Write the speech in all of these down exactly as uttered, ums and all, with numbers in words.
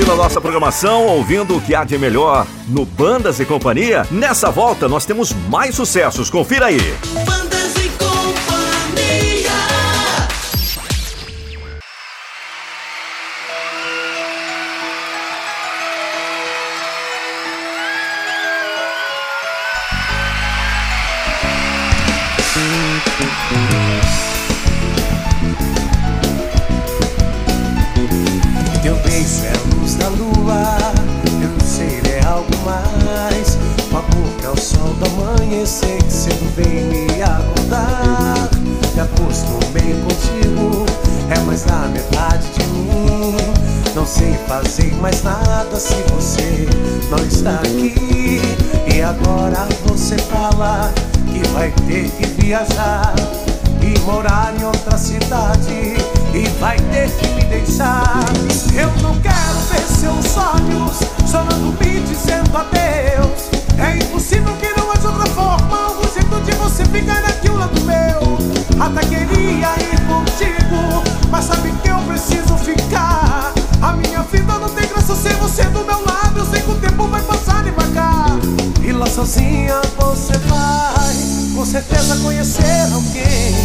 curtindo a nossa programação, ouvindo o que há de melhor no Bandas e Companhia? Nessa volta nós temos mais sucessos, confira aí. Bandas e Companhia. Teu beijo é a luz da lua, teu cheiro é algo mais. Tua boca é o sol do amanhecer que cedo vem me acordar. Me acostumei contigo, é mais da metade de mim. Não sei fazer mais nada se você não está aqui. E agora você fala que vai ter que viajar e morar em outra cidade, e vai ter que me deixar. Eu não quero ver seus olhos chorando me dizendo adeus. É impossível que não haja outra forma, algum jeito de você ficar aqui ao lado meu. Até queria ir contigo, mas sabe que eu preciso ficar. A minha vida não tem graça sem você do meu lado. Eu sei que o tempo vai passar devagar, e lá sozinha você vai com certeza conhecer alguém.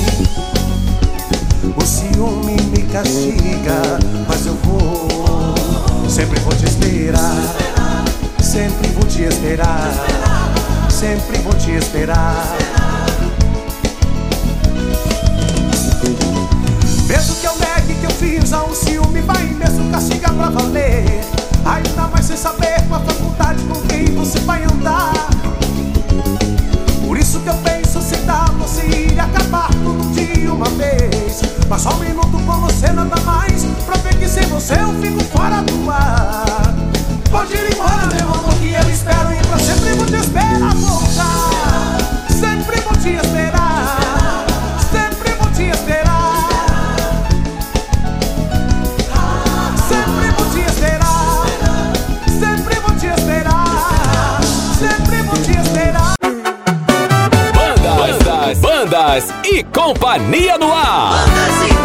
O ciúme me castiga, mas eu vou, sempre vou te esperar, sempre vou te esperar, sempre vou te esperar. Mesmo que eu negue que eu fiz, o ciúme vai mesmo castigar pra valer. Ainda mais sem saber com a faculdade com quem você vai andar. Por isso que eu penso se dá, você iria acabar tudo de uma vez. Mas só um minuto com você nada mais, pra ver que sem você eu fico fora do ar. Pode ir embora, meu amor, que eu espero e pra sempre vou te esperar voltar. Sempre vou te esperar, sempre vou te esperar, sempre vou te esperar, sempre vou te esperar, sempre vou te esperar. Bandas, bandas e companhia no ar. Bandas e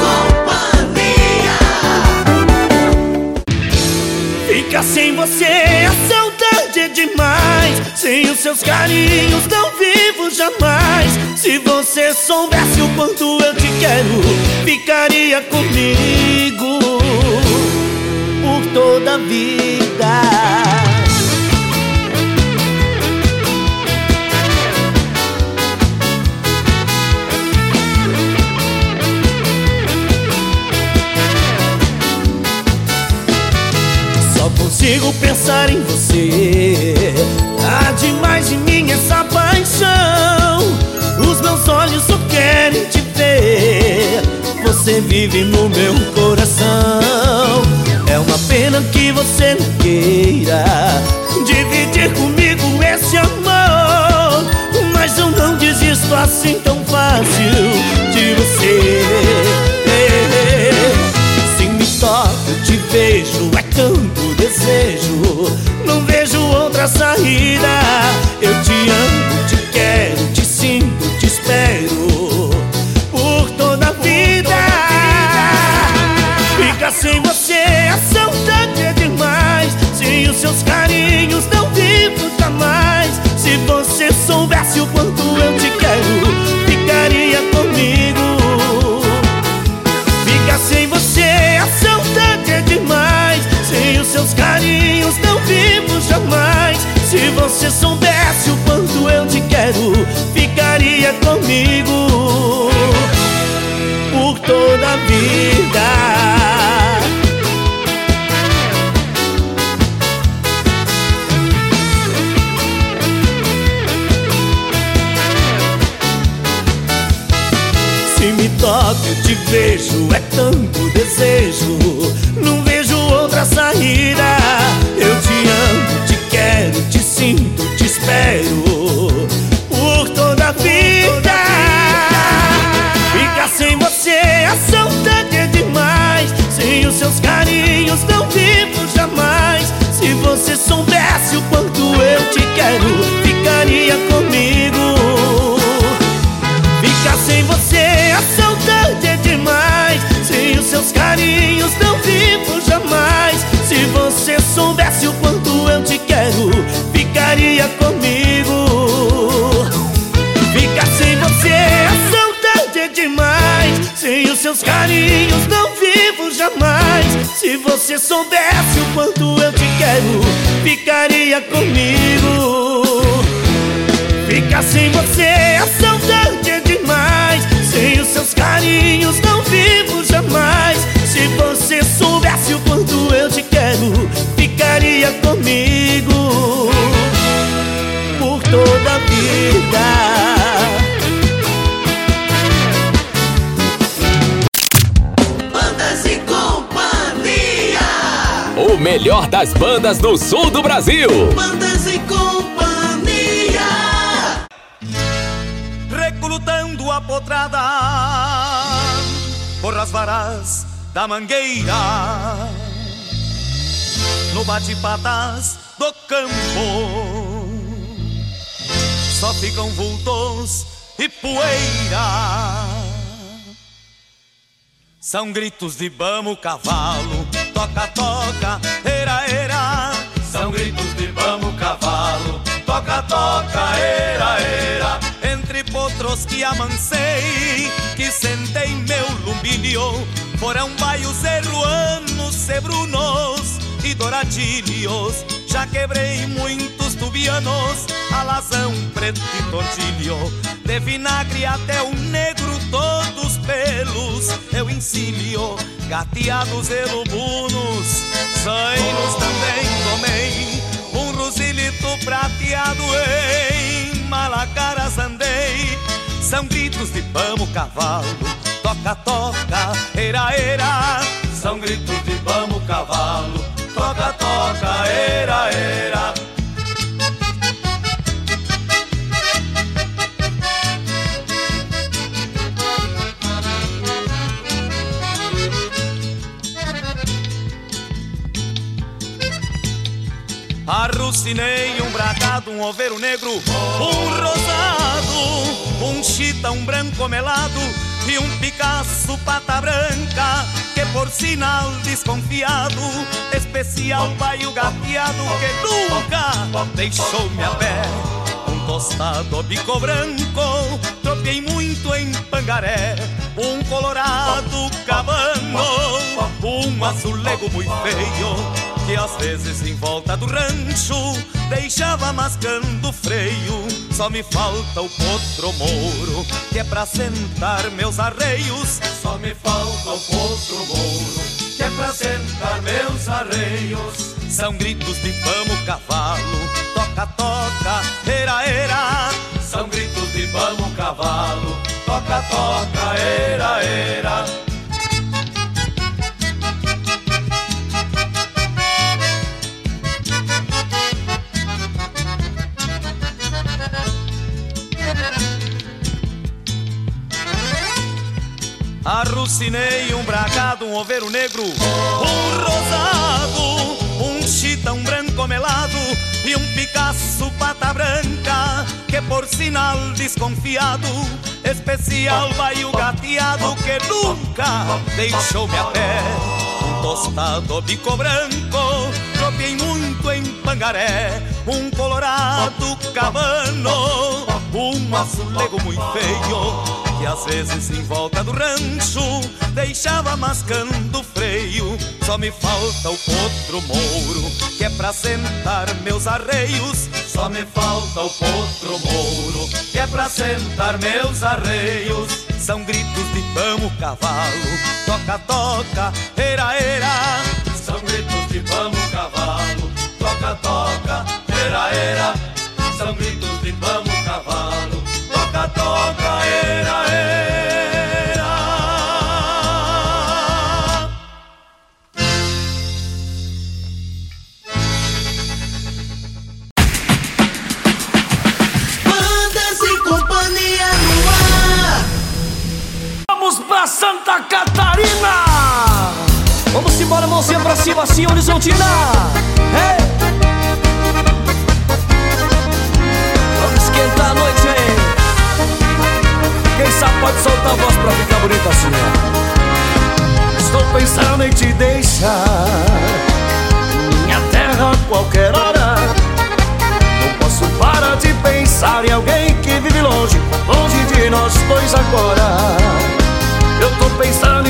Companhia. Ficar sem você, a saudade é demais. Sem os seus carinhos não vivo jamais. Se você soubesse o quanto eu te quero, ficaria comigo por toda a vida. Consigo pensar em você, há demais em mim essa paixão. Os meus olhos só querem te ver, você vive no meu coração. É uma pena que você não queira dividir comigo esse amor, mas eu não desisto assim tão fácil de você. Se me toca, eu te vejo, é tanto desejo, não vejo outra saída. Eu te amo, te quero, te sinto, te espero por toda a vida. Ficar sem você, a saudade é demais. Sem os seus carinhos não vivo jamais. Se você soubesse o quanto eu te quero, ficaria comigo. Ficar sem você, a saudade é demais. Sem os seus carinhos não vivo jamais. Se você soubesse o quanto eu te quero, ficaria comigo por toda a vida. Se me toca, eu te vejo, é tanto desejo, não vejo outra saída. Eu te amo, te quero, te sinto, te espero por toda a vida. Ficar sem você, a saudade é demais. Sem os seus carinhos não vivo jamais. Se você soubesse o quanto eu te quero, ficaria comigo. Ficar sem você, a saudade é demais. Sem os seus carinhos não vivo jamais. Se você seus carinhos não vivo jamais. Se você soubesse o quanto eu te quero, ficaria comigo. Ficar sem você, a saudade é demais. Sem os seus carinhos não vivo jamais. Se você soubesse o quanto eu te quero, ficaria comigo por toda a vida. Bandas e Companhia. O melhor das bandas do sul do Brasil. Bandas e Companhia. Recrutando a potrada por as varas da mangueira, no bate-patas do campo, só ficam vultos e poeira. São gritos de bamo, cavalo, toca, toca, era, era. São gritos de bamo, cavalo, toca, toca, era, era. Entre potros que amancei, que sentei meu lumbinho, foram baios erruanos, cebrunos e douradilhos. Já quebrei muitos tubianos, alazão, preto e tortilho. De vinagre até o negro, todos pelos eu ensino. Gateados e lubunos, zainos também tomei. Um rosilito prateado em Malacaras andei. São gritos de bamo, cavalo, toca, toca, era, era. São gritos de bamo, cavalo, toca, toca, era, era. Arrucinei um bragado, um oveiro negro, um rosado, um chita, um branco melado e um Picasso pata branca, que por sinal desconfiado, especial baio gateado que nunca deixou-me a pé. Um tostado bico branco, tropiei muito em Pangaré, um colorado cabano, um azulego muito feio, que às vezes em volta do rancho deixava mascando freio. Só me falta o potro mouro, que é pra sentar meus arreios. Só me falta o potro mouro, que é pra sentar meus arreios. São gritos de bamo, cavalo, toca, toca, era, era. São gritos de bamo, cavalo, toca, toca, era, era. Arrucinei um bragado, um oveiro negro, um rosado, um chita, um branco melado e um Picasso pata branca, que por sinal desconfiado, especial baio gateado que nunca deixou-me a pé. Um tostado bico branco, tropiei muito em Pangaré, um colorado cabano, um azulego muito feio, que às vezes em volta do rancho deixava mascando freio. Só me falta o potro mouro, que é pra sentar meus arreios. Só me falta o potro mouro, que é pra sentar meus arreios. São gritos de bamo, cavalo, toca, toca, era, era. São gritos de bamo, cavalo, toca, toca, era, era. São gritos de bamo, cavalo, toca, toca, era, era. Bandas e Companhia no ar. Vamos pra Santa Catarina! Vamos embora, mãozinha pra cima, assim, horizontina! Hey! Vamos esquentar a noite aí! Quem sabe pode soltar a voz pra ficar bonita assim, ó. Estou pensando em te deixar, minha terra a qualquer hora. Não posso parar de pensar em alguém que vive longe, longe de nós dois agora. Eu tô pensando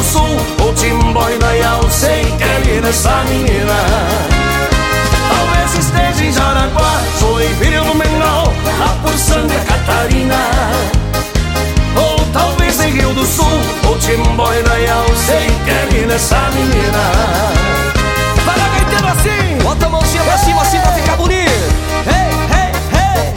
Sul ou Timbó e Dayal, sei que ali nessa menina. Talvez esteja em Jaraguá, Joinville ou Blumenau, lá por Santa Catarina. Ou talvez em Rio do Sul ou Timbó e Dayal, sei que ali nessa menina. Vai lá, gaiteiro, assim! Bota a mãozinha pra cima assim pra ficar bonito. Hey, hey, hey!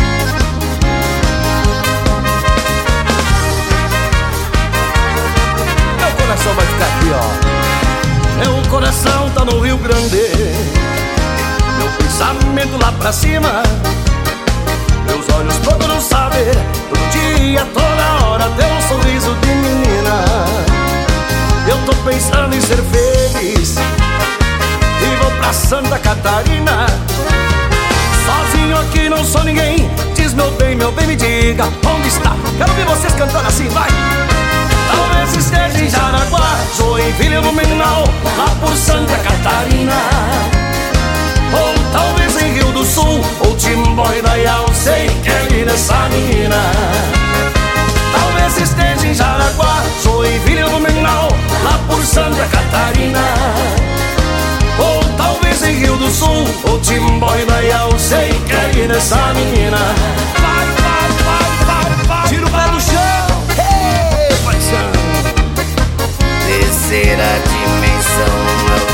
Meu coração vai ficar aqui, ó. Meu coração tá no Rio Grande, meu pensamento lá pra cima. Meus olhos procuram saber, todo dia, toda hora, teu sorriso de menina. Eu tô pensando em ser feliz e vou pra Santa Catarina. Sozinho aqui não sou ninguém, diz meu bem, meu bem, me diga onde está. Quero ouvir vocês cantando assim, vai! Talvez esteja em Jaraguá, Joinville ou Blumenau, lá por Santa Catarina. Ou talvez em Rio do Sul ou Timbó e Dayal, sei que é ali nessa menina. Talvez esteja em Jaraguá, Joinville ou Blumenau, lá por Santa Catarina. Ou talvez em Rio do Sul ou Timbó e Dayal, sei que é ali nessa menina. Vai, vai, vai, vai, vai, Tira o pé do chão. hey, paixão. Terceira dimensão, meu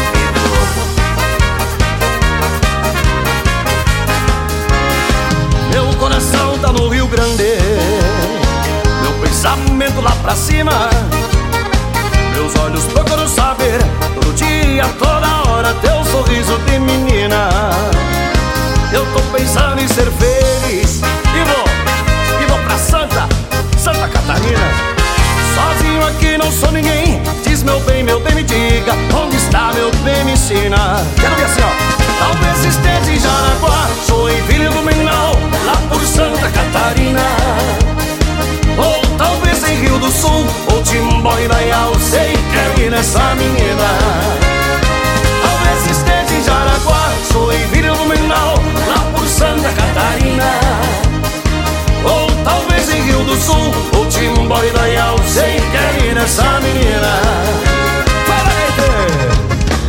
filho. Meu coração tá no Rio Grande, meu pensamento lá pra cima. Meus olhos procuram saber, todo dia, toda hora, teu sorriso de menina. Eu tô pensando em ser feliz e vou, e vou pra Santa, Santa Catarina. Sozinho aqui não sou ninguém, diz meu bem, meu bem, me diga onde está, meu bem, me ensina. Quero ver assim, ó. Talvez esteja em Jaraguá, Joinville ou Blumenau, lá por Santa Catarina. Ou talvez em Rio do Sul ou Timbó e Dayal, sei que é ali nessa menina. Talvez esteja em Jaraguá, Joinville ou Blumenau, lá por Santa Catarina. Ou talvez em Rio do Sul ou Timbó e Dayal, sei que é ali nessa menina. Fala aí, Tê!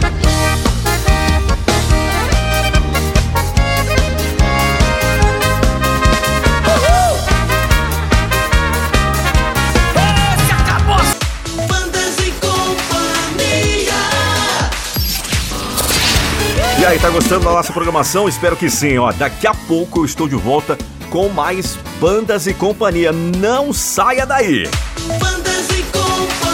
E aí, tá gostando da nossa programação? Espero que sim, ó. Daqui a pouco eu estou de volta com mais Bandas e Companhia. Não saia daí! Bandas e Companhia.